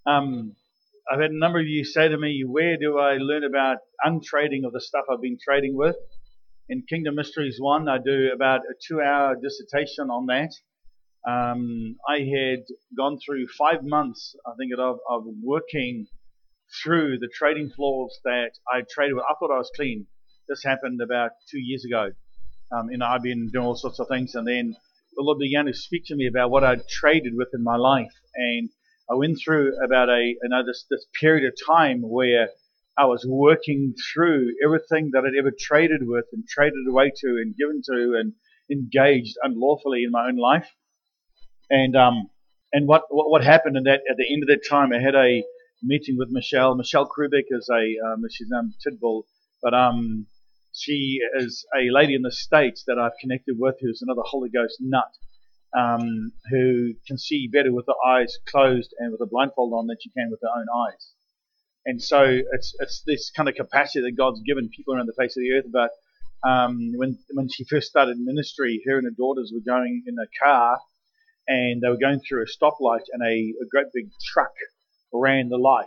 I've had a number of you say to me, where do I learn about untrading of the stuff I've been trading with? In Kingdom Mysteries 1, I do about a 2-hour dissertation on that. I had gone through 5 months, I think, of working through the trading floors that I traded with. I thought I was clean. This happened about 2 years ago. I've been doing all sorts of things, and then the Lord began to speak to me about what I'd traded with in my life. And I went through about this period of time where I was working through everything that I'd ever traded with and traded away to and given to and engaged unlawfully in my own life. And what happened in that at the end of that time, I had a meeting with Michelle. Michelle Krubek is she's Tidbull, but she is a lady in the States that I've connected with, who's another Holy Ghost nut, who can see better with the eyes closed and with a blindfold on than she can with her own eyes. And so it's this kind of capacity that God's given people around the face of the earth. But when she first started ministry, her and her daughters were going in a car, and they were going through a stoplight, and a great big truck ran the light.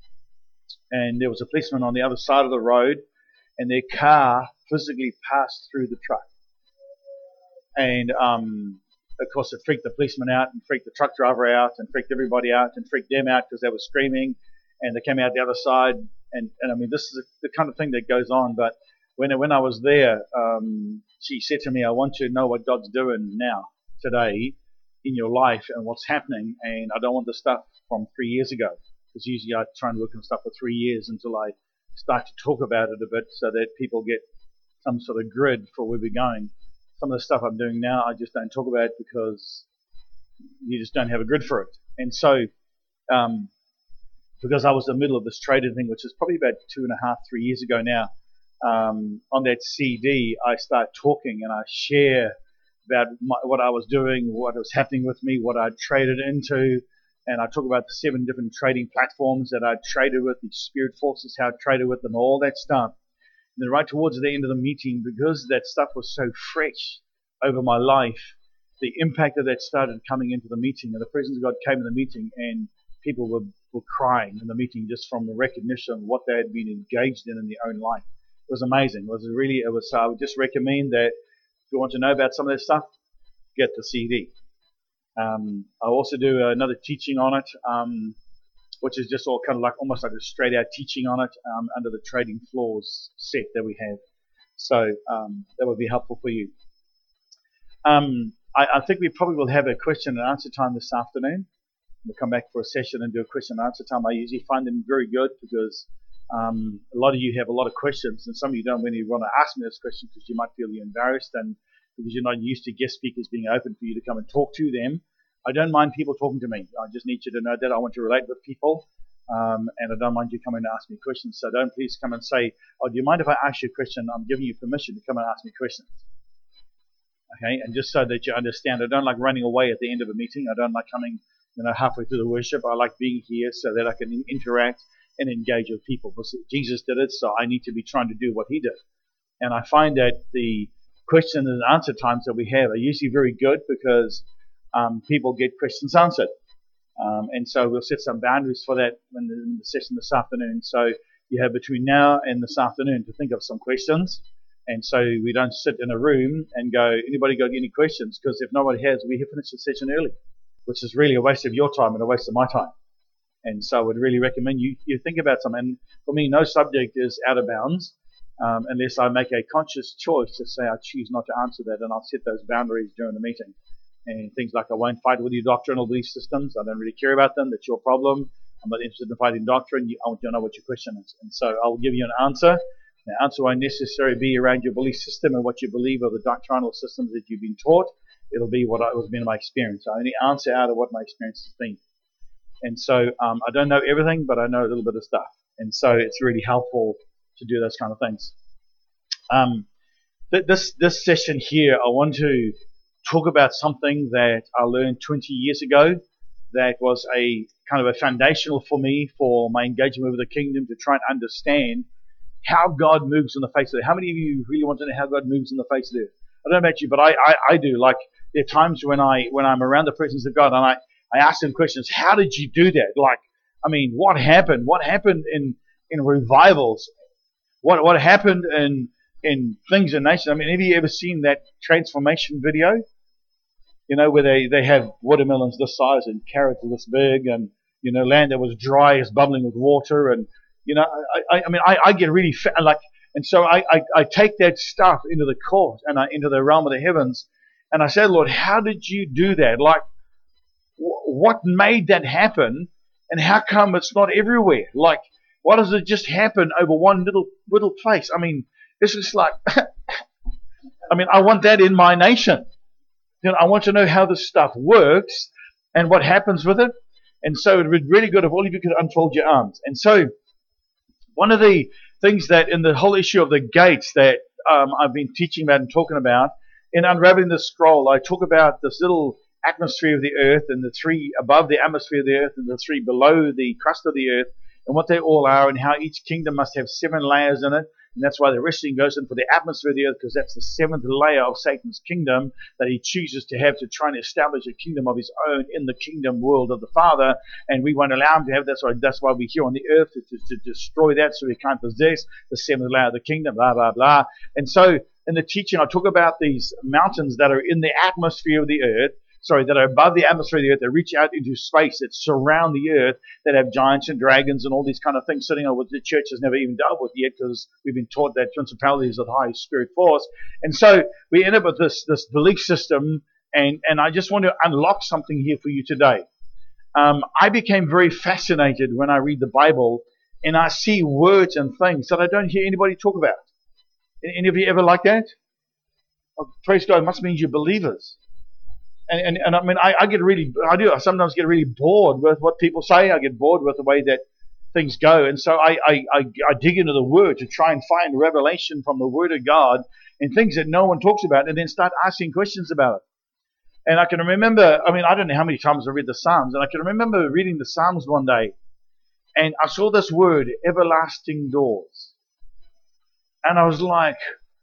And there was a policeman on the other side of the road, and their car physically passed through the truck. And of course, it freaked the policeman out, and freaked the truck driver out, and freaked everybody out, and freaked them out because they were screaming, and they came out the other side. And I mean, this is the kind of thing that goes on. But when I was there, she said to me, I want you to know what God's doing now, today, in your life and what's happening, and I don't want the stuff from 3 years ago, because usually I try and work on stuff for 3 years until I start to talk about it a bit so that people get some sort of grid for where we're going. Some of the stuff I'm doing now, I just don't talk about it because you just don't have a grid for it. And so, because I was in the middle of this trading thing, which is probably about 2.5, 3 years ago now, on that CD, I start talking and I share about what I was doing, what was happening with me, what I'd traded into, and I talk about the 7 different trading platforms that I'd traded with, the spirit forces, how I traded with them, all that stuff. And then right towards the end of the meeting, because that stuff was so fresh over my life, the impact of that started coming into the meeting, and the presence of God came in the meeting, and people were crying in the meeting just from the recognition of what they had been engaged in their own life. It was amazing. I would just recommend that if you want to know about some of this stuff, get the CD. I also do another teaching on it, which is just all kind of like almost like a straight out teaching on it under the Trading Floors set that we have. So that would be helpful for you. I think we probably will have a question and answer time this afternoon. We'll come back for a session and do a question and answer time. I usually find them very good because a lot of you have a lot of questions, and some of you don't really want to ask me this question because you might feel you're embarrassed, and because you're not used to guest speakers being open for you to come and talk to them. I don't mind people talking to me. I just need you to know that I want to relate with people, and I don't mind you coming to ask me questions. So don't please come and say, oh, do you mind if I ask you a question? I'm giving you permission to come and ask me questions. Okay, and just so that you understand, I don't like running away at the end of a meeting. I don't like coming halfway through the worship. I like being here so that I can interact and engage with people. Because Jesus did it, so I need to be trying to do what he did. And I find that the question and answer times that we have are usually very good because people get questions answered. And so we'll set some boundaries for that in the session this afternoon. So you have between now and this afternoon to think of some questions. And so we don't sit in a room and go, anybody got any questions? Because if nobody has, we finish the session early, which is really a waste of your time and a waste of my time. And so I would really recommend you think about something. And for me, no subject is out of bounds unless I make a conscious choice to say I choose not to answer that, and I'll set those boundaries during the meeting. And things like I won't fight with your doctrinal belief systems. I don't really care about them. That's your problem. I'm not interested in fighting doctrine. I want you to know what your question is. And so I'll give you an answer. The answer won't necessarily be around your belief system and what you believe of the doctrinal systems that you've been taught. It'll be what has been my experience. I only answer out of what my experience has been. And so I don't know everything, but I know a little bit of stuff. And so it's really helpful to do those kind of things. This session here, I want to talk about something that I learned 20 years ago that was a kind of a foundational for me for my engagement with the kingdom, to try and understand how God moves on the face of the earth. How many of you really want to know how God moves on the face of the earth? I don't know about you, but I do. Like, there are times when I'm around the presence of God and I ask him questions. How did you do that? Like, I mean, what happened? What happened in revivals? What happened in things in nature? I mean, have you ever seen that transformation video? You know, where they have watermelons this size and carrots this big, and you know, land that was dry is bubbling with water, and you know, I get really fat, like, and so I take that stuff into the court and into the realm of the heavens, and I say, Lord, how did you do that? Like, what made that happen, and how come it's not everywhere? Like, why does it just happen over one little place? I mean, it's just like, I mean, I want that in my nation. You know, I want to know how this stuff works and what happens with it. And so it would be really good if all of you could unfold your arms. And so one of the things that in the whole issue of the gates that I've been teaching about and talking about, in Unraveling the Scroll, I talk about this little atmosphere of the earth and the three above the atmosphere of the earth and the three below the crust of the earth and what they all are and how each kingdom must have 7 layers in it. And that's why the wrestling goes in for the atmosphere of the earth, because that's the 7th layer of Satan's kingdom that he chooses to have to try and establish a kingdom of his own in the kingdom world of the Father. And we won't allow him to have that. So that's why we're here on the earth, to destroy that so we can't possess the 7th layer of the kingdom, blah, blah, blah. And so in the teaching, I talk about these mountains that are in the atmosphere of the earth, that are above the atmosphere of the earth, that reach out into space, that surround the earth, that have giants and dragons and all these kind of things sitting on, which the church has never even dealt with yet, because we've been taught that principalities of the high spirit force. And so we end up with this belief system, and I just want to unlock something here for you today. I became very fascinated when I read the Bible, and I see words and things that I don't hear anybody talk about. Any of you ever like that? Oh, praise God, it must mean you're believers. And I mean, I sometimes get really bored with what people say. I get bored with the way that things go. And so I dig into the Word to try and find revelation from the Word of God and things that no one talks about, and then start asking questions about it. And I can remember, I mean, I don't know how many times I read the Psalms, and I can remember reading the Psalms one day, and I saw this word, everlasting doors. And I was like,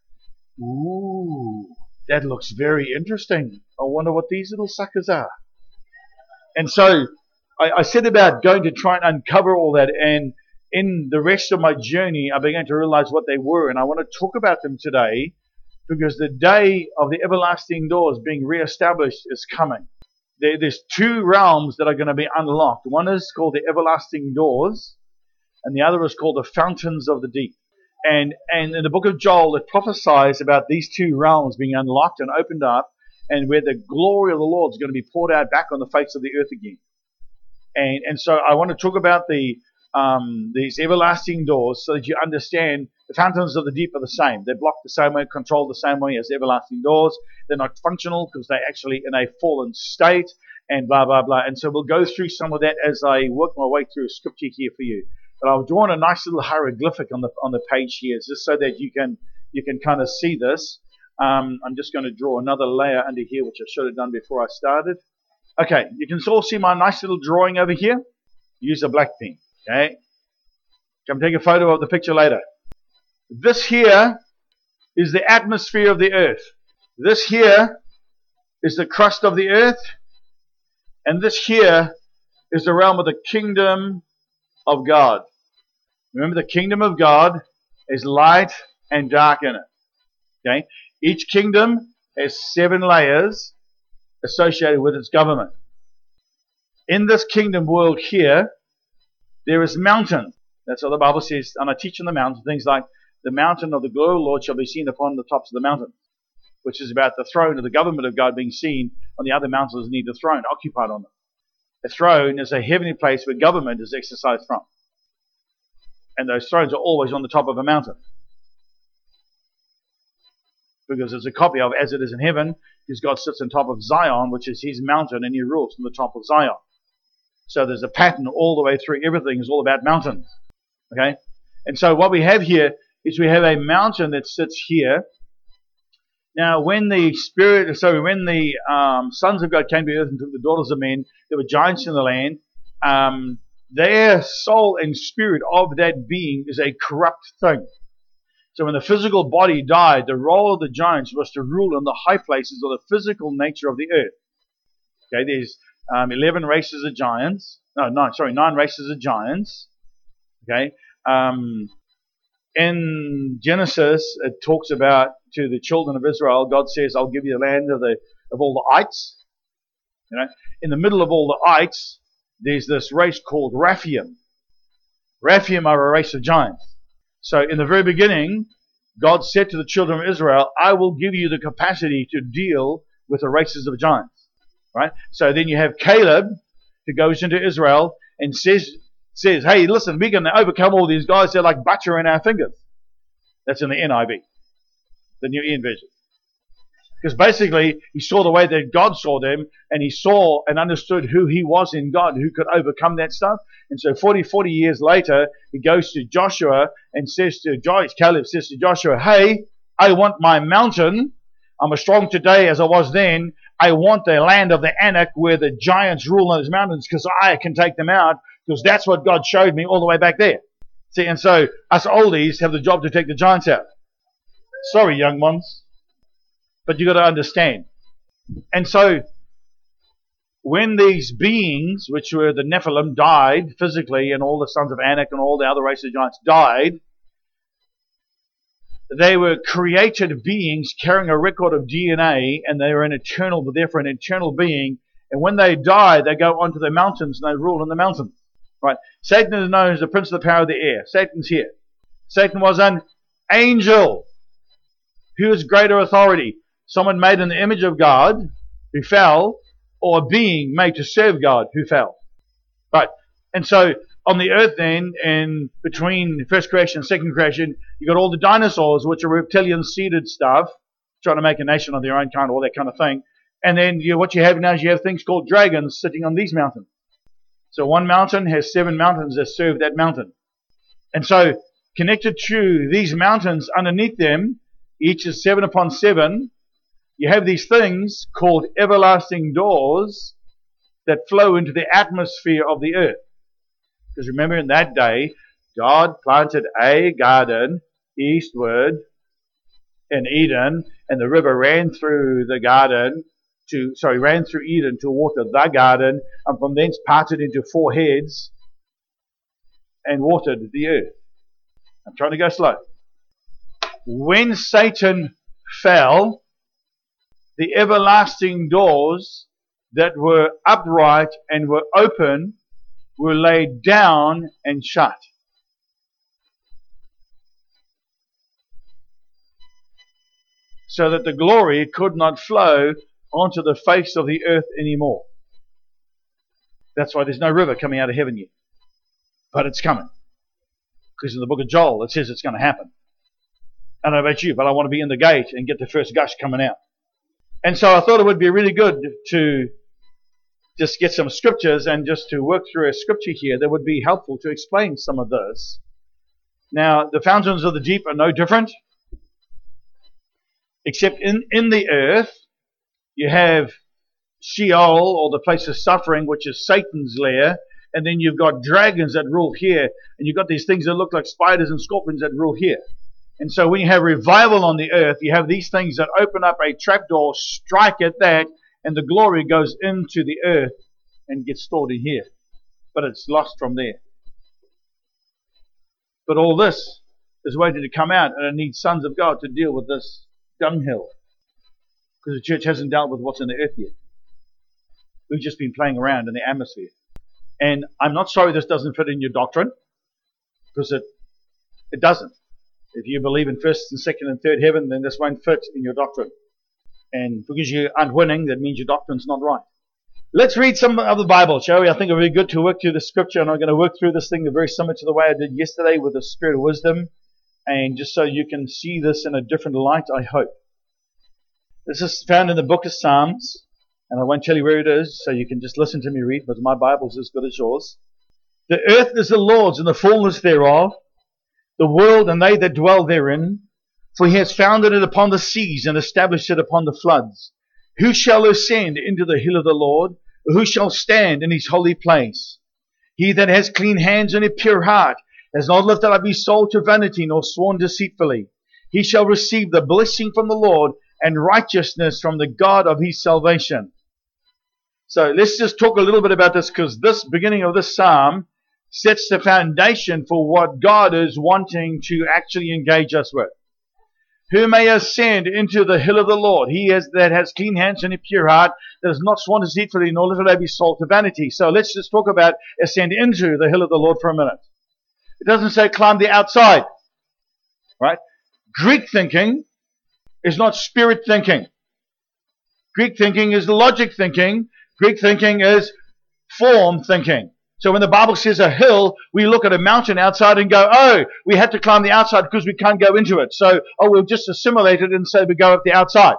ooh, that looks very interesting. I wonder what these little suckers are. And so I set about going to try and uncover all that. And in the rest of my journey, I began to realize what they were. And I want to talk about them today, because the day of the everlasting doors being reestablished is coming. There's 2 realms that are going to be unlocked. One is called the everlasting doors, and the other is called the fountains of the deep. And in the book of Joel, it prophesies about these 2 realms being unlocked and opened up, and where the glory of the Lord is going to be poured out back on the face of the earth again. And so I want to talk about these everlasting doors, so that you understand the fountains of the deep are the same. They're blocked the same way, controlled the same way as the everlasting doors. They're not functional because they're actually in a fallen state, and blah, blah, blah. And so we'll go through some of that as I work my way through a scripture here for you. But I've drawn a nice little hieroglyphic on the page here, just so that you can kind of see this. I'm just going to draw another layer under here, which I should have done before I started. Okay, you can all see my nice little drawing over here. Use a black pen. Okay, come take a photo of the picture later. This here is the atmosphere of the earth. This here is the crust of the earth, and this here is the realm of the kingdom of God. Remember, the kingdom of God is light and dark in it. Okay? Each kingdom has 7 layers associated with its government. In this kingdom world here, there is mountains. That's what the Bible says. And I teach on the mountains, things like the mountain of the glory of the Lord shall be seen upon the tops of the mountains, which is about the throne of the government of God being seen on the other mountains need the throne occupied on them. A throne is a heavenly place where government is exercised from. And those thrones are always on the top of a mountain, because it's a copy of as it is in heaven, because God sits on top of Zion, which is his mountain, and he rules from the top of Zion. So there's a pattern all the way through. Everything is all about mountains. Okay? And so what we have here is we have a mountain that sits here. Now, when the sons of God came to earth and took the daughters of men, there were giants in the land. Their soul and spirit of that being is a corrupt thing. So when the physical body died, the role of the giants was to rule in the high places of the physical nature of the earth. Okay, there's 11 races of giants, nine races of giants. Okay. In Genesis, it talks about to the children of Israel, God says, I'll give you the land of all the ites. In the middle of all the ites, there's this race called Rephaim. Rephaim are a race of giants. So in the very beginning, God said to the children of Israel, I will give you the capacity to deal with the races of giants. Right? So then you have Caleb, who goes into Israel and says, hey, listen, we're going to overcome all these guys. They're like butter in our fingers. That's in the NIV, the New English Version. Because basically, he saw the way that God saw them, and he saw and understood who he was in God, who could overcome that stuff. And so 40 years later, he goes to Joshua and says to Caleb says to Joshua, hey, I want my mountain. I'm as strong today as I was then. I want the land of the Anak where the giants rule on those mountains because I can take them out, because that's what God showed me all the way back there. See, and so us oldies have the job to take the giants out. Sorry, young ones. But you've got to understand. And so, when these beings, which were the Nephilim, died physically, and all the sons of Anak and all the other races of giants died, they were created beings carrying a record of DNA, and they were therefore an eternal being. And when they die, they go onto the mountains and they rule in the mountains. Right? Satan is known as the prince of the power of the air. Satan's here. Satan was an angel. Who is greater authority? Someone made in the image of God who fell, or a being made to serve God who fell. Right. And so on the earth then, and between first creation and second creation, you got all the dinosaurs, which are reptilian seeded stuff, trying to make a nation of their own kind, all that kind of thing. And then what you have now is you have things called dragons sitting on these mountains. So one mountain has 7 mountains that serve that mountain. And so connected to these mountains underneath them, each is 7 upon 7, you have these things called everlasting doors that flow into the atmosphere of the earth. Because remember, in that day, God planted a garden eastward in Eden, and the river ran through Eden to water the garden, and from thence parted into 4 heads and watered the earth. I'm trying to go slow. When Satan fell, the everlasting doors that were upright and were open were laid down and shut. So that the glory could not flow onto the face of the earth anymore. That's why there's no river coming out of heaven yet. But it's coming. Because in the book of Joel it says it's going to happen. I don't know about you, but I want to be in the gate and get the first gush coming out. And so I thought it would be really good to just get some scriptures and just to work through a scripture here that would be helpful to explain some of this. Now, the fountains of the deep are no different, except in the earth, you have Sheol, or the place of suffering, which is Satan's lair, and then you've got dragons that rule here, and you've got these things that look like spiders and scorpions that rule here. And so when you have revival on the earth, you have these things that open up a trapdoor, strike at that, and the glory goes into the earth and gets stored in here. But it's lost from there. But all this is waiting to come out, and it needs sons of God to deal with this dunghill. Because the church hasn't dealt with what's in the earth yet. We've just been playing around in the atmosphere. And I'm not sorry this doesn't fit in your doctrine, because it doesn't. If you believe in first and second and third heaven, then this won't fit in your doctrine. And because you aren't winning, that means your doctrine's not right. Let's read some of the Bible, shall we? I think it would be good to work through the scripture, and I'm going to work through this thing very similar to the way I did yesterday with the spirit of wisdom, and just so you can see this in a different light, I hope. This is found in the book of Psalms, and I won't tell you where it is, so you can just listen to me read, because my Bible's as good as yours. The earth is the Lord's, and the fullness thereof, the world and they that dwell therein. For he has founded it upon the seas, and established it upon the floods. Who shall ascend into the hill of the Lord? Or who shall stand in his holy place? He that has clean hands and a pure heart, has not lifted up his soul to vanity, nor sworn deceitfully. He shall receive the blessing from the Lord, and righteousness from the God of his salvation. So let's just talk a little bit about this, because this beginning of this psalm sets the foundation for what God is wanting to actually engage us with. Who may ascend into the hill of the Lord? That has clean hands and a pure heart, that has not sworn deceitfully, nor lifted up his soul to vanity. So let's just talk about ascend into the hill of the Lord for a minute. It doesn't say climb the outside, right? Greek thinking is not spirit thinking. Greek thinking is logic thinking. Greek thinking is form thinking. So when the Bible says a hill, we look at a mountain outside and go, oh, we had to climb the outside because we can't go into it. So, we'll just assimilate it and say we go up the outside.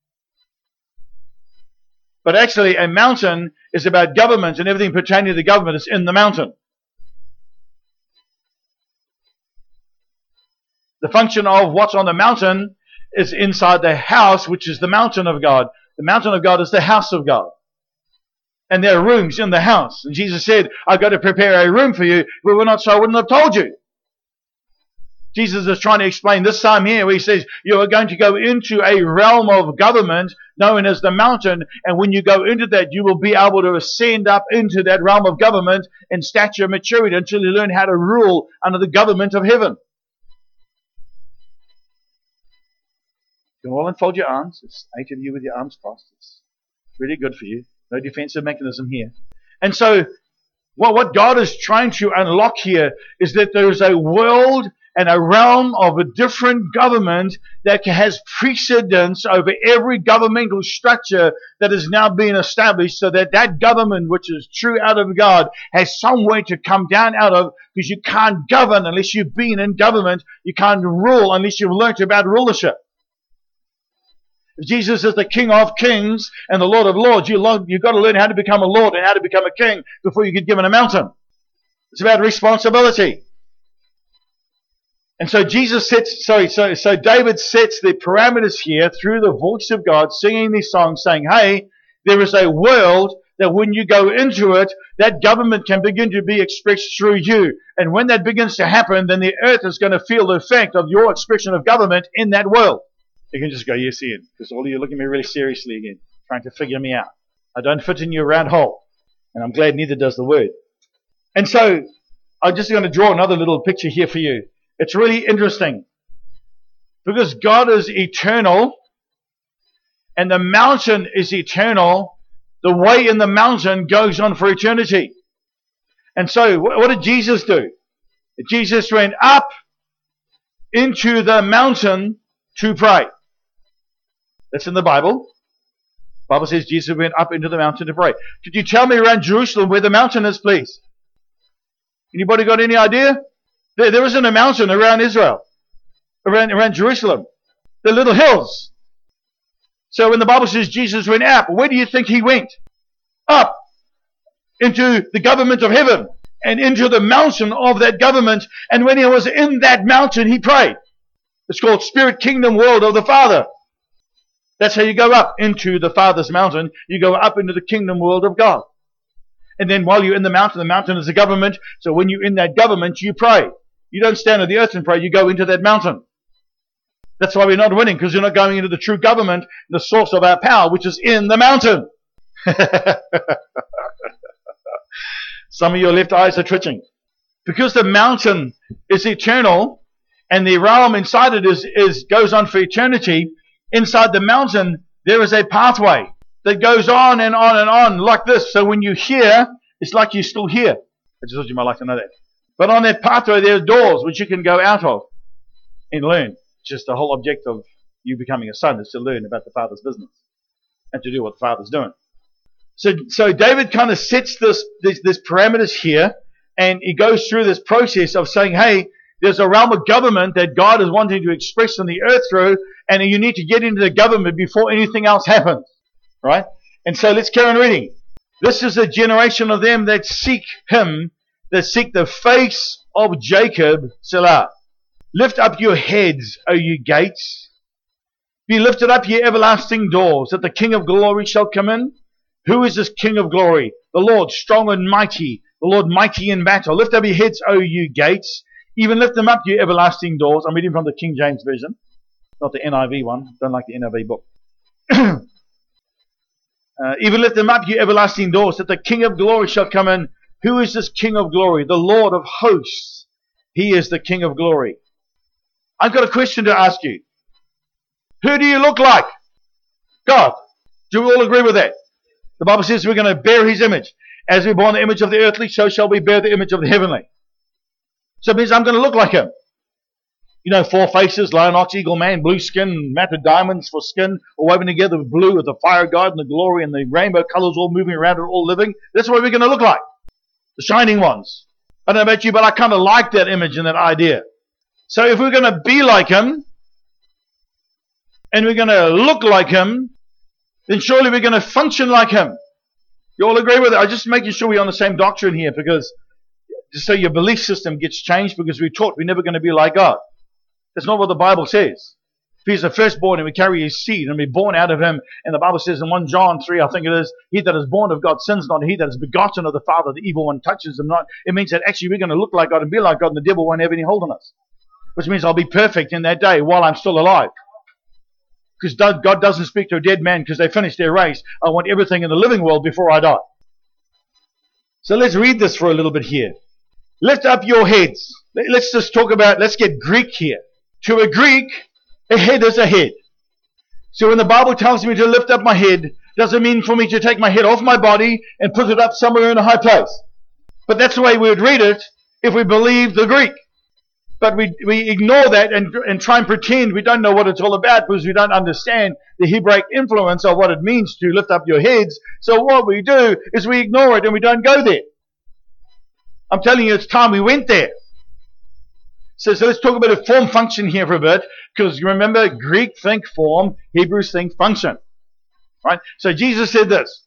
But actually, a mountain is about government, and everything pertaining to the government is in the mountain. The function of what's on the mountain is inside the house, which is the mountain of God. The mountain of God is the house of God. And there are rooms in the house. And Jesus said, I've got to prepare a room for you. If we were not so, I wouldn't have told you. Jesus is trying to explain this time here where he says, you are going to go into a realm of government known as the mountain. And when you go into that, you will be able to ascend up into that realm of government in stature and maturity until you learn how to rule under the government of heaven. You can all unfold your arms. It's 8 of you with your arms crossed. It's really good for you. No defensive mechanism here. And so, what God is trying to unlock here is that there is a world and a realm of a different government that has precedence over every governmental structure that is now being established, so that that government, which is true out of God, has somewhere to come down out of, because you can't govern unless you've been in government. You can't rule unless you've learnt about rulership. Jesus is the King of Kings and the Lord of Lords. You've got to learn how to become a Lord and how to become a King before you get given a mountain. It's about responsibility. And so David sets the parameters here through the voice of God, singing these songs, saying, hey, there is a world that when you go into it, that government can begin to be expressed through you. And when that begins to happen, then the earth is going to feel the effect of your expression of government in that world. You can just go, yes, Ian, because all of you are looking at me really seriously again, trying to figure me out. I don't fit in your round hole, and I'm glad neither does the word. And so, I'm just going to draw another little picture here for you. It's really interesting, because God is eternal, and the mountain is eternal. The way in the mountain goes on for eternity. And so, what did Jesus do? Jesus went up into the mountain to pray. That's in the Bible. The Bible says Jesus went up into the mountain to pray. Could you tell me around Jerusalem where the mountain is, please? Anybody got any idea? There isn't a mountain around Israel, around Jerusalem. They're little hills. So when the Bible says Jesus went up, where do you think he went? Up into the government of heaven and into the mountain of that government. And when he was in that mountain, he prayed. It's called Spirit Kingdom World of the Father. That's how you go up into the Father's mountain. You go up into the kingdom world of God. And then while you're in the mountain is a government. So when you're in that government, you pray. You don't stand on the earth and pray. You go into that mountain. That's why we're not winning, because you're not going into the true government, the source of our power, which is in the mountain. Some of your left eyes are twitching. Because the mountain is eternal, and the realm inside it goes on for eternity. Inside the mountain, there is a pathway that goes on and on and on like this. So when you hear, it's like you're still here. I just thought you might like to know that. But on that pathway, there are doors which you can go out of and learn. Just the whole object of you becoming a son is to learn about the Father's business and to do what the Father's doing. So David kind of sets this parameters here, and he goes through this process of saying, hey, there's a realm of government that God is wanting to express on the earth through, and you need to get into the government before anything else happens. Right? And so let's carry on reading. This is a generation of them that seek him, that seek the face of Jacob, Selah. Lift up your heads, O you gates. Be lifted up, ye everlasting doors, that the King of glory shall come in. Who is this King of glory? The Lord strong and mighty, the Lord mighty in battle. Lift up your heads, O you gates. Even lift them up, you everlasting doors. I'm reading from the King James Version, not the NIV one. Don't like the NIV book. Even lift them up, you everlasting doors, that the King of glory shall come in. Who is this King of glory? The Lord of hosts. He is the King of glory. I've got a question to ask you. Who do you look like? God. Do we all agree with that? The Bible says we're going to bear His image. As we bore the image of the earthly, so shall we bear the image of the heavenly. So it means I'm going to look like Him. You know, 4 faces, lion, ox, eagle, man, blue skin, matted diamonds for skin, all woven together with blue, with the fire of God and the glory and the rainbow colors all moving around and all living. That's what we're going to look like. The shining ones. I don't know about you, but I kind of like that image and that idea. So if we're going to be like Him, and we're going to look like Him, then surely we're going to function like Him. You all agree with it? I'm just making sure we're on the same doctrine here, because just so your belief system gets changed, because we're taught we're never going to be like God. That's not what the Bible says. If He's the firstborn and we carry His seed and we're born out of Him, and the Bible says in 1 John 3, I think it is, he that is born of God sins not, he that is begotten of the Father, the evil one touches him not. It means that actually we're going to look like God and be like God, and the devil won't have any hold on us. Which means I'll be perfect in that day while I'm still alive. Because God doesn't speak to a dead man because they finished their race. I want everything in the living world before I die. So let's read this for a little bit here. Lift up your heads. Let's just talk about, let's get Greek here. To a Greek, a head is a head. So when the Bible tells me to lift up my head, doesn't mean for me to take my head off my body and put it up somewhere in a high place. But that's the way we would read it if we believe the Greek. But we ignore that and try and pretend we don't know what it's all about, because we don't understand the Hebraic influence of what it means to lift up your heads. So what we do is we ignore it and we don't go there. I'm telling you, it's time we went there. So let's talk about a form function here for a bit, because remember, Greek think form, Hebrews think function. Right? So Jesus said this,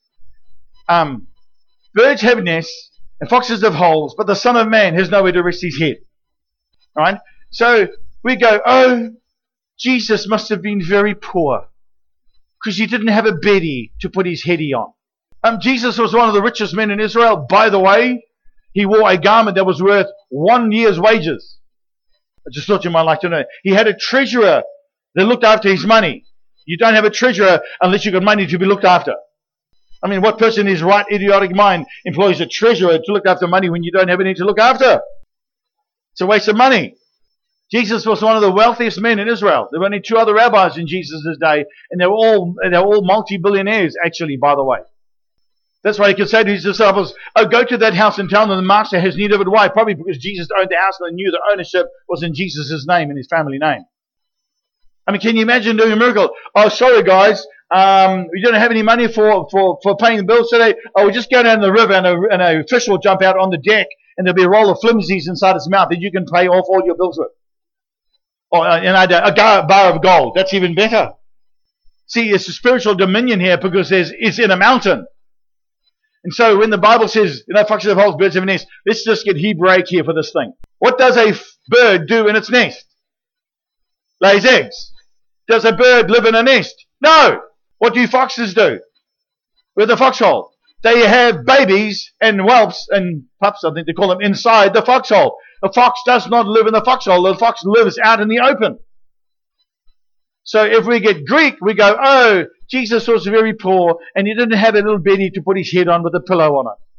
birds have nests and foxes have holes, but the Son of Man has nowhere to rest His head. Right? So we go, oh, Jesus must have been very poor because He didn't have a beddy to put His heady on. Jesus was one of the richest men in Israel. By the way, he wore a garment that was worth 1 year's wages. I just thought you might like to know. He had a treasurer that looked after his money. You don't have a treasurer unless you've got money to be looked after. I mean, what person in his right idiotic mind employs a treasurer to look after money when you don't have any to look after? It's a waste of money. Jesus was one of the wealthiest men in Israel. There were only 2 other rabbis in Jesus' day, and they were all multi-billionaires, actually, by the way. That's why He could say to His disciples, oh, go to that house and tell them the master has need of it. Why? Probably because Jesus owned the house and they knew the ownership was in Jesus' name and His family name. I mean, can you imagine doing a miracle? Oh, sorry guys, we don't have any money for paying the bills today. Oh, we just go down the river and a fish will jump out on the deck and there'll be a roll of flimsies inside its mouth that you can pay off all your bills with. Or a bar of gold. That's even better. See, it's a spiritual dominion here because it's in a mountain. And so when the Bible says, foxes have holes, birds have a nest, let's just get Hebraic here for this thing. What does a bird do in its nest? Lays eggs. Does a bird live in a nest? No. What do foxes do with the foxhole? They have babies and whelps and pups, I think they call them, inside the foxhole. The fox does not live in the foxhole. The fox lives out in the open. So if we get Greek, we go, oh, Jesus was very poor and He didn't have a little beddy to put His head on with a pillow on it.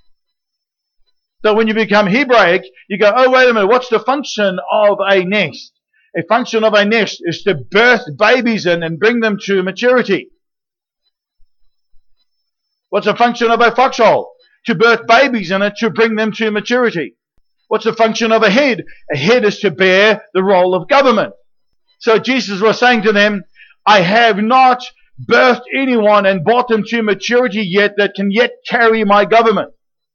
So when you become Hebraic, you go, oh, wait a minute, what's the function of a nest? A function of a nest is to birth babies in and bring them to maturity. What's the function of a foxhole? To birth babies in it to bring them to maturity. What's the function of a head? A head is to bear the role of government. So Jesus was saying to them, I have not birthed anyone and brought them to maturity yet that can yet carry my government.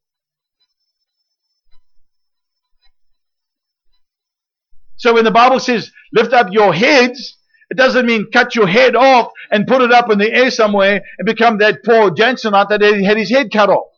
So when the Bible says, lift up your heads, it doesn't mean cut your head off and put it up in the air somewhere and become that poor Jansonite that had his head cut off.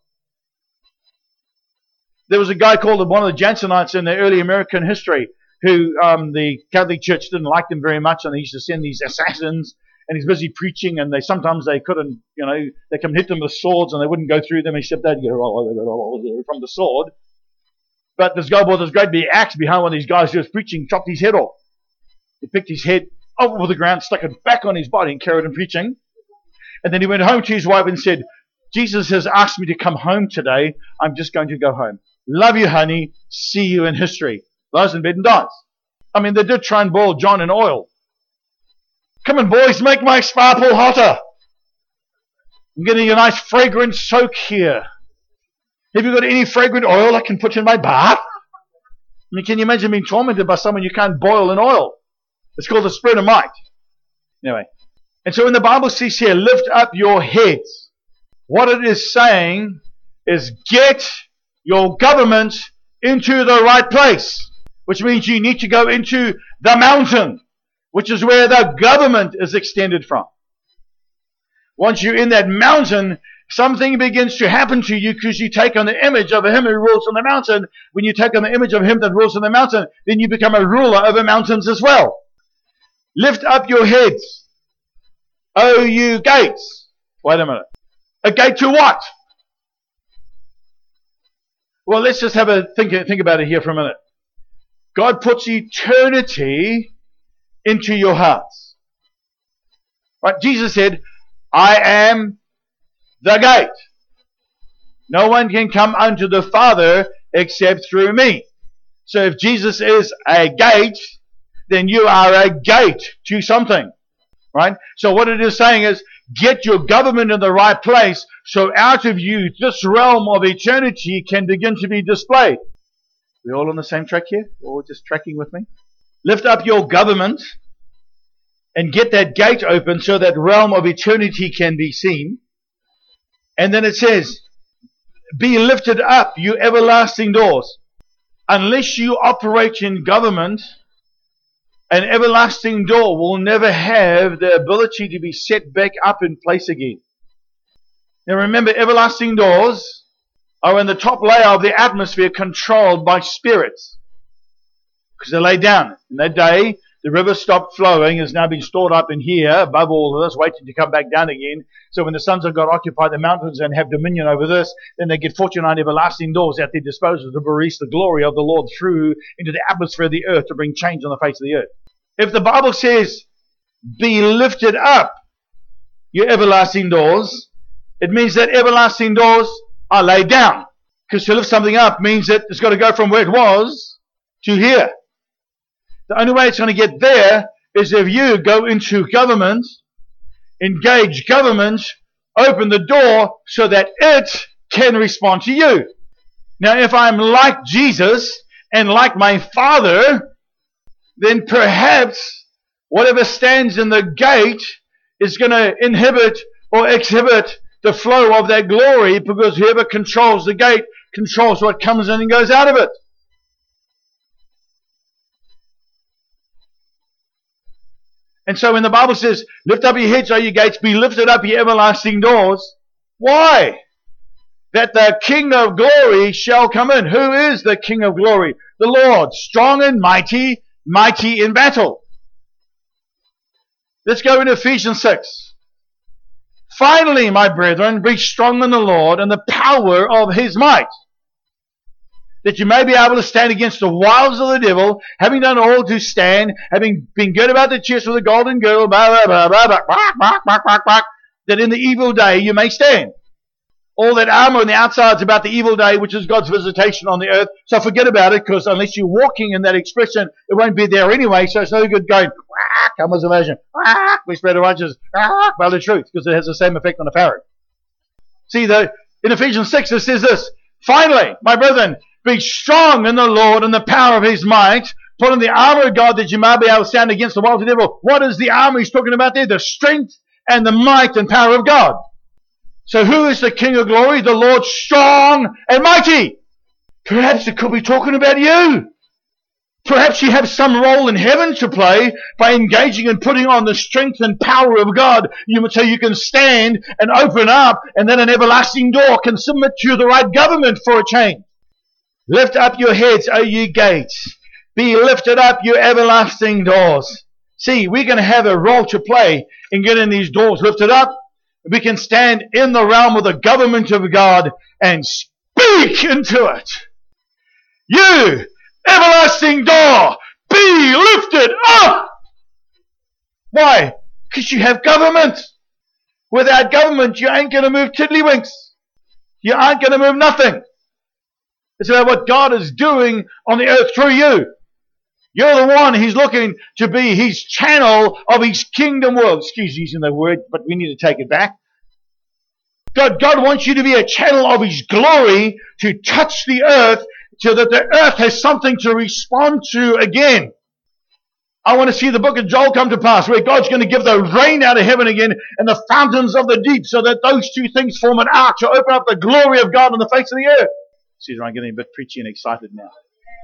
There was a guy called one of the Jansonites in the early American history who the Catholic Church didn't like them very much, and they used to send these assassins, and he's busy preaching, and sometimes they couldn't, they come hit them with swords, and they wouldn't go through them, except they'd go from the sword. But this guy brought this great big axe behind one of these guys who was preaching, chopped his head off. He picked his head over the ground, stuck it back on his body, and carried on preaching. And then he went home to his wife and said, Jesus has asked me to come home today. I'm just going to go home. Love you, honey. See you in history. Lies in bed and dies. I mean, they did try and boil John in oil. Come on, boys, make my spa pool hotter. I'm getting a nice fragrant soak here. Have you got any fragrant oil I can put in my bath? I mean, can you imagine being tormented by someone you can't boil in oil? It's called the spirit of might. Anyway. And so when the Bible says here, lift up your heads, what it is saying is get your government into the right place, which means you need to go into the mountain, which is where the government is extended from. Once you're in that mountain, something begins to happen to you because you take on the image of him who rules on the mountain. When you take on the image of him that rules on the mountain, then you become a ruler over mountains as well. Lift up your heads, O you gates. Wait a minute. A gate to what? Well, let's just have a think about it here for a minute. God puts eternity into your hearts. Right? Jesus said, I am the gate. No one can come unto the Father except through me. So if Jesus is a gate, then you are a gate to something. Right? So what it is saying is, get your government in the right place so out of you this realm of eternity can begin to be displayed. We all on the same track here? Or just tracking with me? Lift up your government and get that gate open so that realm of eternity can be seen. And then it says, be lifted up, you everlasting doors. Unless you operate in government, an everlasting door will never have the ability to be set back up in place again. Now remember, everlasting doors are in the top layer of the atmosphere controlled by spirits. Because they're laid down. In that day, the river stopped flowing, has now been stored up in here, above all of this, waiting to come back down again. So when the sons of God occupy the mountains and have dominion over this, then they get 49 everlasting doors at their disposal to release the glory of the Lord through into the atmosphere of the earth to bring change on the face of the earth. If the Bible says, be lifted up, your everlasting doors, it means that everlasting doors are laid down. Because to lift something up means that it's got to go from where it was to here. The only way it's going to get there is if you go into government, engage government, open the door so that it can respond to you. Now, if I'm like Jesus and like my Father, then perhaps whatever stands in the gate is going to inhibit or exhibit the flow of that glory, because whoever controls the gate controls what comes in and goes out of it. And so when the Bible says, lift up your heads, O ye gates, be lifted up, ye everlasting doors, why? That the King of glory shall come in. Who is the King of glory? The Lord, strong and mighty, mighty in battle. Let's go into Ephesians 6. Finally, my brethren, be strong in the Lord and the power of his might, that you may be able to stand against the wiles of the devil, having done all to stand, having been girt about the chest with a golden girdle, that in the evil day you may stand. All that armor on the outside is about the evil day, which is God's visitation on the earth. So forget about it, because unless you're walking in that expression, it won't be there anyway. So it's no good going, come as a version, we spread the righteous, by the truth, because it has the same effect on the parrot. See, in Ephesians 6 it says this, finally, my brethren, be strong in the Lord and the power of his might. Put on the armor of God that you may be able to stand against the wiles of the devil. What is the armor he's talking about there? The strength and the might and power of God. So who is the King of glory? The Lord strong and mighty. Perhaps it could be talking about you. Perhaps you have some role in heaven to play by engaging and putting on the strength and power of God. So you can stand and open up, and then an everlasting door can submit to the right government for a change. Lift up your heads, O ye gates. Be lifted up, you everlasting doors. See, we're going to have a role to play in getting these doors lifted up. We can stand in the realm of the government of God and speak into it. You, everlasting door, be lifted up. Why? Because you have government. Without government, you ain't going to move tiddlywinks. You aren't going to move nothing. It's about what God is doing on the earth through you. You're the one He's looking to be His channel of His kingdom world. Excuse using the word, but we need to take it back. God wants you to be a channel of His glory to touch the earth so that the earth has something to respond to again. I want to see the book of Joel come to pass where God's going to give the rain out of heaven again and the fountains of the deep so that those two things form an ark to open up the glory of God on the face of the earth. Excuse me, I'm getting a bit preachy and excited now.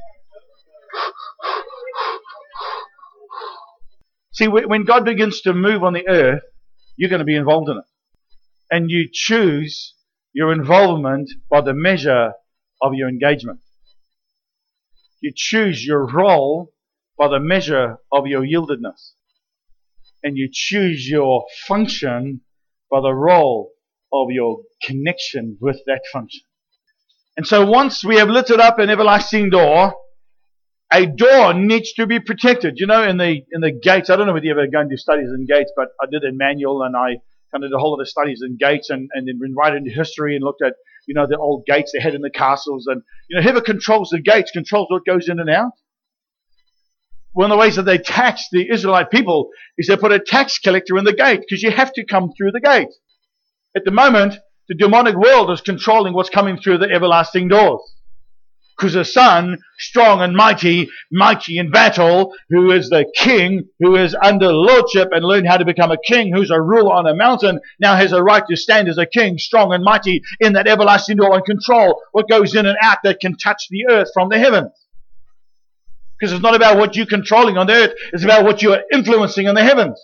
See, when God begins to move on the earth, you're going to be involved in it. And you choose your involvement by the measure of your engagement. You choose your role by the measure of your yieldedness. And you choose your function by the role of your connection with that function. And so once we have lifted up an everlasting door, a door needs to be protected. You know, in the gates, I don't know whether you ever go and do studies in gates, but I did in Manual and I kind of did a whole lot of studies in gates and then went right into history and looked at, you know, the old gates they had in the castles. And, you know, whoever controls the gates controls what goes in and out. One of the ways that they tax the Israelite people is they put a tax collector in the gate because you have to come through the gate. At the moment, the demonic world is controlling what's coming through the everlasting doors. Because the Son, strong and mighty in battle, who is the king, who is under lordship and learned how to become a king, who's a ruler on a mountain, now has a right to stand as a king, strong and mighty in that everlasting door and control what goes in and out that can touch the earth from the heavens. Because it's not about what you're controlling on the earth, it's about what you are influencing on the heavens.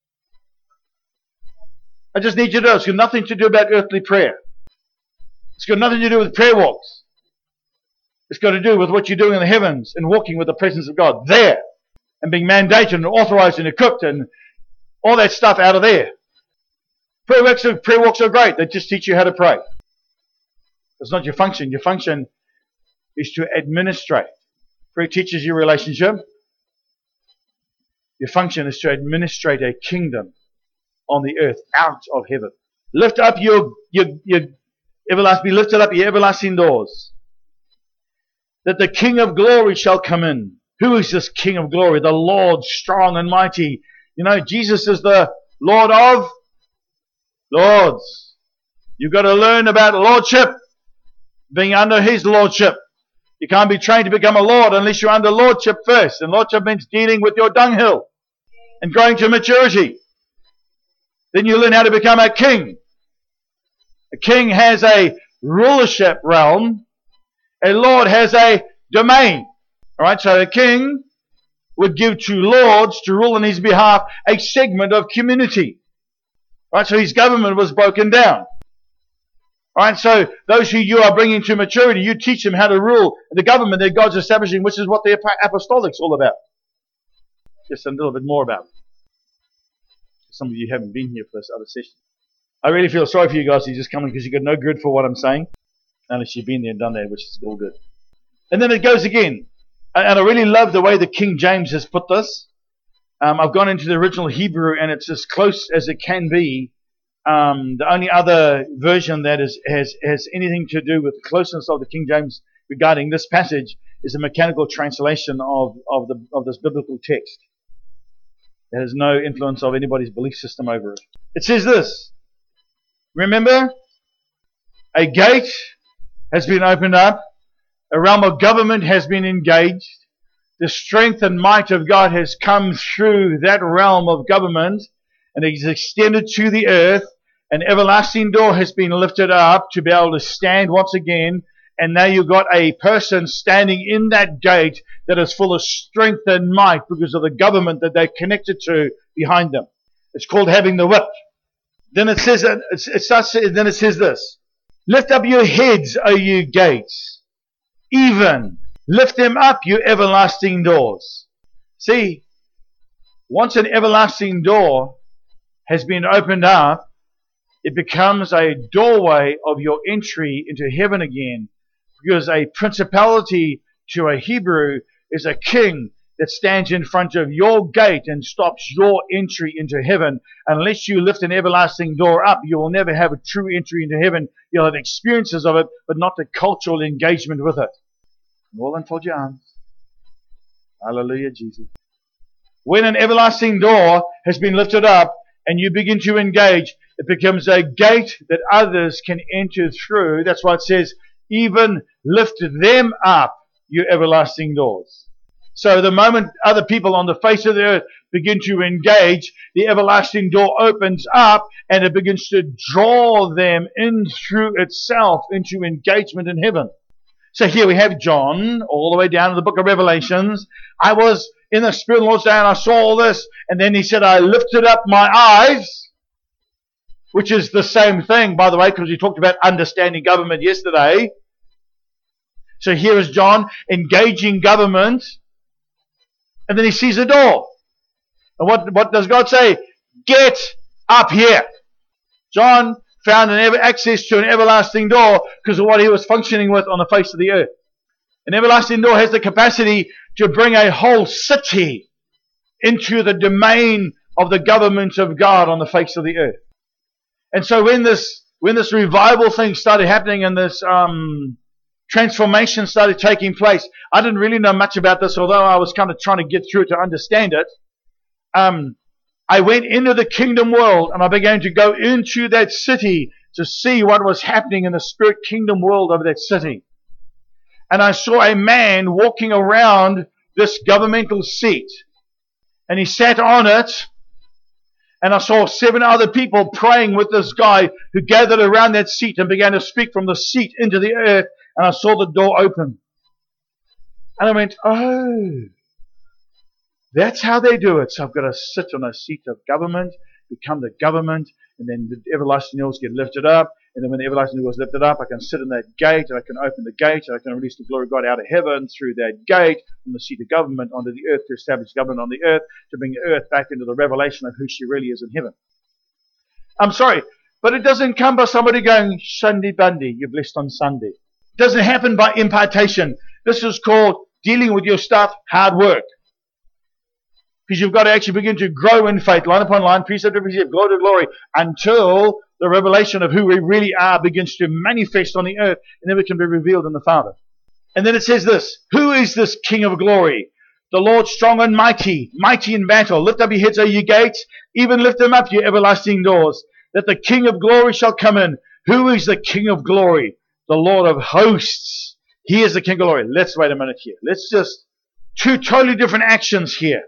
I just need you to know, it's got nothing to do about earthly prayer. It's got nothing to do with prayer walks. It's got to do with what you're doing in the heavens and walking with the presence of God there and being mandated and authorized and equipped and all that stuff out of there. Prayer walks are great. They just teach you how to pray. It's not your function. Your function is to administrate. Prayer teaches you relationship. Your function is to administrate a kingdom on the earth out of heaven. Lift up your everlasting, be lifted up your everlasting doors, that the King of glory shall come in. Who is this King of glory? The Lord strong and mighty. You know, Jesus is the Lord of lords. You've got to learn about lordship, being under His lordship. You can't be trained to become a lord unless you're under lordship first. And lordship means dealing with your dunghill and growing to maturity. Then you learn how to become a king. A king has a rulership realm. A lord has a domain. Alright, so a king would give to lords to rule on his behalf a segment of community. Right, so his government was broken down. Alright, so those who you are bringing to maturity, you teach them how to rule the government that God's establishing, which is what the apostolic's all about. Just a little bit more about it. Some of you haven't been here for this other session. I really feel sorry for you guys who just coming because you got no grid for what I'm saying. Unless you've been there and done that, which is all good. And then it goes again. And I really love the way the King James has put this. I've gone into the original Hebrew and it's as close as it can be. The only other version that has anything to do with the closeness of the King James regarding this passage is a mechanical translation of this biblical text. It has no influence of anybody's belief system over it. It says this. Remember, a gate has been opened up. A realm of government has been engaged. The strength and might of God has come through that realm of government and is extended to the earth. An everlasting door has been lifted up to be able to stand once again. And now you've got a person standing in that gate that is full of strength and might because of the government that they're connected to behind them. It's called having the whip. Then it says this. Lift up your heads, O you gates. Even lift them up, you everlasting doors. See, once an everlasting door has been opened up, it becomes a doorway of your entry into heaven again. Because a principality to a Hebrew is a king that stands in front of your gate and stops your entry into heaven. Unless you lift an everlasting door up, you will never have a true entry into heaven. You'll have experiences of it, but not the cultural engagement with it. Well, then fold your arms. Hallelujah, Jesus. When an everlasting door has been lifted up and you begin to engage, it becomes a gate that others can enter through. That's why it says, even lift them up, you everlasting doors. So the moment other people on the face of the earth begin to engage, the everlasting door opens up and it begins to draw them in through itself into engagement in heaven. So here we have John, all the way down to the book of Revelations. I was in the Spirit of the Lord's day and I saw all this. And then he said, I lifted up my eyes, which is the same thing, by the way, because we talked about understanding government yesterday. So here is John engaging government. And then he sees a door. And what does God say? Get up here. John found access to an everlasting door because of what he was functioning with on the face of the earth. An everlasting door has the capacity to bring a whole city into the domain of the government of God on the face of the earth. And so when this revival thing started happening and this transformation started taking place, I didn't really know much about this, although I was kind of trying to get through it to understand it. I went into the kingdom world and I began to go into that city to see what was happening in the spirit kingdom world of that city. And I saw a man walking around this governmental seat. And he sat on it. And I saw 7 other people praying with this guy who gathered around that seat and began to speak from the seat into the earth. And I saw the door open. And I went, oh, that's how they do it. So I've got to sit on a seat of government, become the government, and then the everlasting doors get lifted up. And then when the everlasting doors lifted up, I can sit in that gate, and I can open the gate, and I can release the glory of God out of heaven through that gate from the seat of government onto the earth to establish government on the earth, to bring the earth back into the revelation of who she really is in heaven. I'm sorry, but it doesn't come by somebody going, Sunday Bundy, you're blessed on Sunday. It doesn't happen by impartation. This is called dealing with your stuff, hard work. Because you've got to actually begin to grow in faith, line upon line, precept to precept, glory to glory, until the revelation of who we really are begins to manifest on the earth, and then it can be revealed in the Father. And then it says this, who is this King of glory? The Lord strong and mighty, mighty in battle. Lift up your heads, O ye gates, even lift them up, ye everlasting doors, that the King of glory shall come in. Who is the King of glory? The Lord of hosts. He is the King of glory. Let's wait a minute here. Let's just, 2 totally different actions here.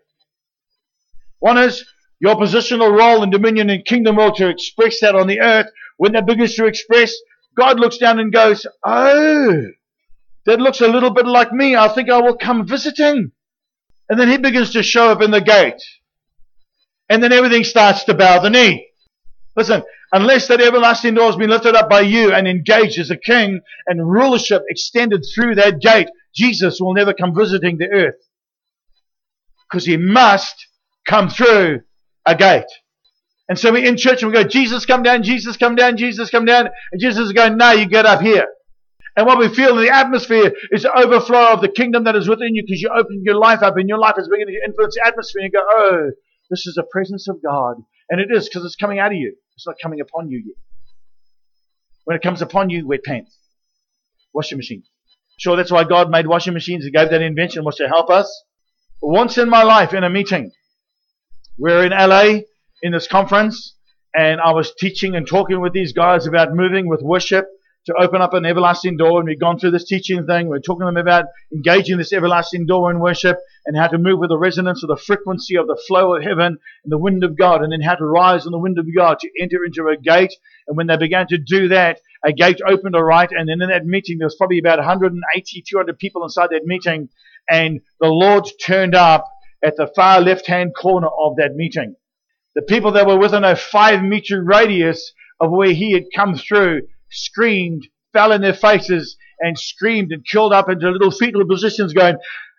One is your positional role in dominion and kingdom role to express that on the earth. When that begins to express, God looks down and goes, oh, that looks a little bit like me. I think I will come visiting. And then he begins to show up in the gate. And then everything starts to bow the knee. Listen, unless that everlasting door has been lifted up by you and engaged as a king and rulership extended through that gate, Jesus will never come visiting the earth. Because he must come through a gate. And so we're in church and we go, Jesus come down, Jesus come down, Jesus come down. And Jesus is going, no, you get up here. And what we feel in the atmosphere is the overflow of the kingdom that is within you because you open your life up and your life is beginning to influence the atmosphere. And you go, oh, this is the presence of God. And it is because it's coming out of you. It's not coming upon you yet. When it comes upon you, wet pants. Washing machine. Sure, that's why God made washing machines and gave that invention was to help us. But once in my life, in a meeting, we're in LA in this conference, and I was teaching and talking with these guys about moving with worship to open up an everlasting door, and we've gone through this teaching thing. We're talking to them about engaging this everlasting door in worship and how to move with the resonance of the frequency of the flow of heaven and the wind of God, and then how to rise in the wind of God to enter into a gate. And when they began to do that, a gate opened right, and then in that meeting there was probably about 180, 200 people inside that meeting, and the Lord turned up at the far left-hand corner of that meeting. The people that were within a 5-meter radius of where he had come through screamed, fell in their faces, and screamed and curled up into little fetal positions going,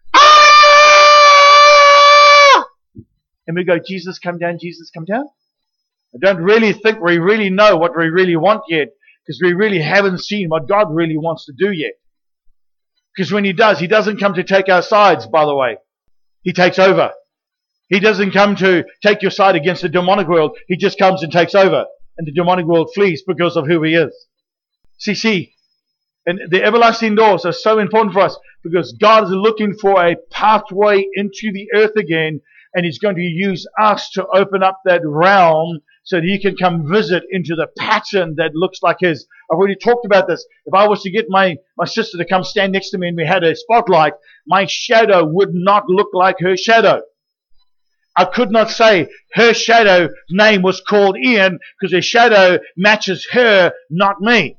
ah! And we go, Jesus, come down, Jesus, come down. I don't really think we really know what we really want yet, because we really haven't seen what God really wants to do yet. Because when he does, he doesn't come to take our sides, by the way. He takes over. He doesn't come to take your side against the demonic world. He just comes and takes over. And the demonic world flees because of who he is. See, and the everlasting doors are so important for us because God is looking for a pathway into the earth again, and He's going to use us to open up that realm so that He can come visit into the pattern that looks like His. I've already talked about this. If I was to get my sister to come stand next to me and we had a spotlight, my shadow would not look like her shadow. I could not say her shadow name was called Ian because her shadow matches her, not me.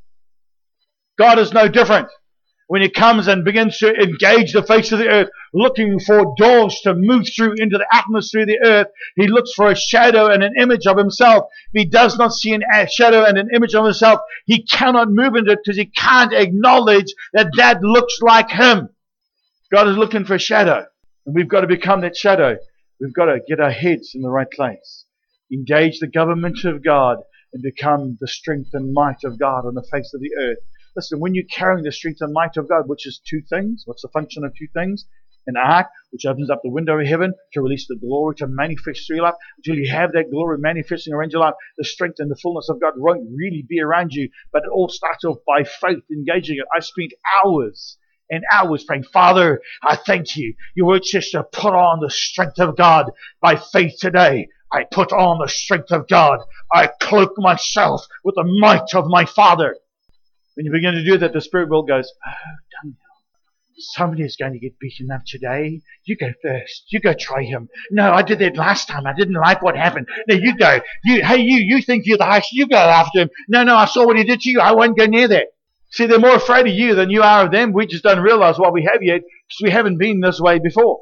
God is no different. When He comes and begins to engage the face of the earth, looking for doors to move through into the atmosphere of the earth, He looks for a shadow and an image of Himself. If He does not see a shadow and an image of Himself, He cannot move into it because He can't acknowledge that looks like Him. God is looking for a shadow, and we've got to become that shadow. We've got to get our heads in the right place, engage the government of God, and become the strength and might of God on the face of the earth. Listen, when you're carrying the strength and might of God, which is two things, what's the function of two things? An ark, which opens up the window of heaven to release the glory to manifest through your life. Until you have that glory manifesting around your life, the strength and the fullness of God won't really be around you. But it all starts off by faith, engaging it. I spent hours and hours praying, Father, I thank you. Your word says to put on the strength of God by faith today. I put on the strength of God. I cloak myself with the might of my Father. When you begin to do that, the spirit world goes, oh, Daniel, somebody is going to get beaten up today. You go first. You go try him. No, I did that last time. I didn't like what happened. No, you go. You think you're the highest. You go after him. No, I saw what he did to you. I won't go near that. See, they're more afraid of you than you are of them. We just don't realize what we have yet because we haven't been this way before.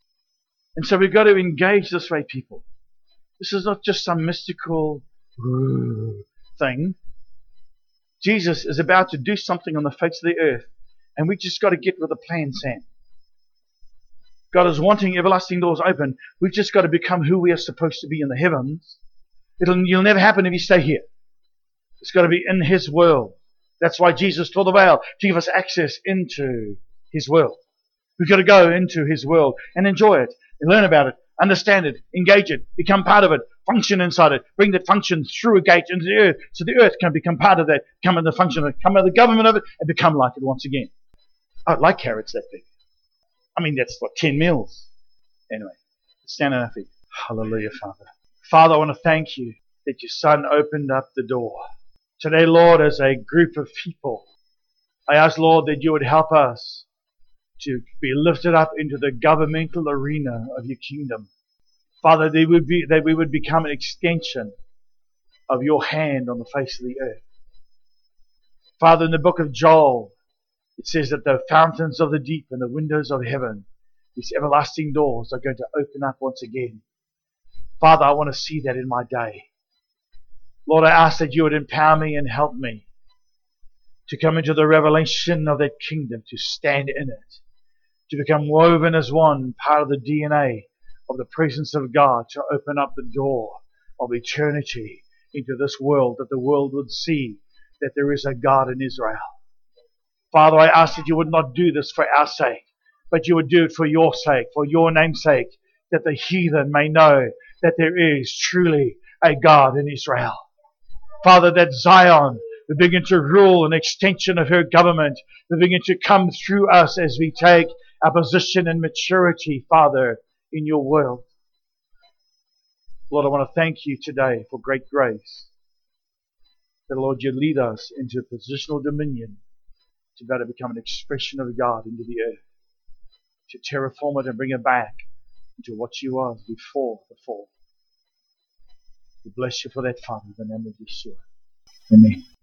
And so we've got to engage this way, people. This is not just some mystical thing. Jesus is about to do something on the face of the earth, and we just got to get with the plan, Sam. God is wanting everlasting doors open. We've just got to become who we are supposed to be in the heavens. It'll never happen if you stay here. It's got to be in His world. That's why Jesus tore the veil, to give us access into His world. We've got to go into His world and enjoy it, and learn about it, understand it, engage it, become part of it, function inside it, bring that function through a gate into the earth, so the earth can become part of that, come in the function of it, come in the government of it, and become like it once again. I'd like carrots that big. I mean, that's 10 meals. Anyway, stand on our feet. Hallelujah, Father. Father, I want to thank you that your Son opened up the door. Today, Lord, as a group of people, I ask, Lord, that you would help us to be lifted up into the governmental arena of your kingdom. Father, that we would become an extension of your hand on the face of the earth. Father, in the book of Joel, it says that the fountains of the deep and the windows of heaven, these everlasting doors, are going to open up once again. Father, I want to see that in my day. Lord, I ask that you would empower me and help me to come into the revelation of that kingdom, to stand in it, to become woven as one, part of the DNA of the presence of God, to open up the door of eternity into this world, that the world would see that there is a God in Israel. Father, I ask that you would not do this for our sake, but you would do it for your sake, for your name's sake, that the heathen may know that there is truly a God in Israel. Father, that Zion will begin to rule an extension of her government, will begin to come through us as we take our position in maturity, Father, in your world. Lord, I want to thank you today for great grace. That, Lord, you lead us into a positional dominion to be able to become an expression of God into the earth, to terraform it and bring it back into what you was before the fall. We bless you for that, Father, in the name of Yeshua. Amen.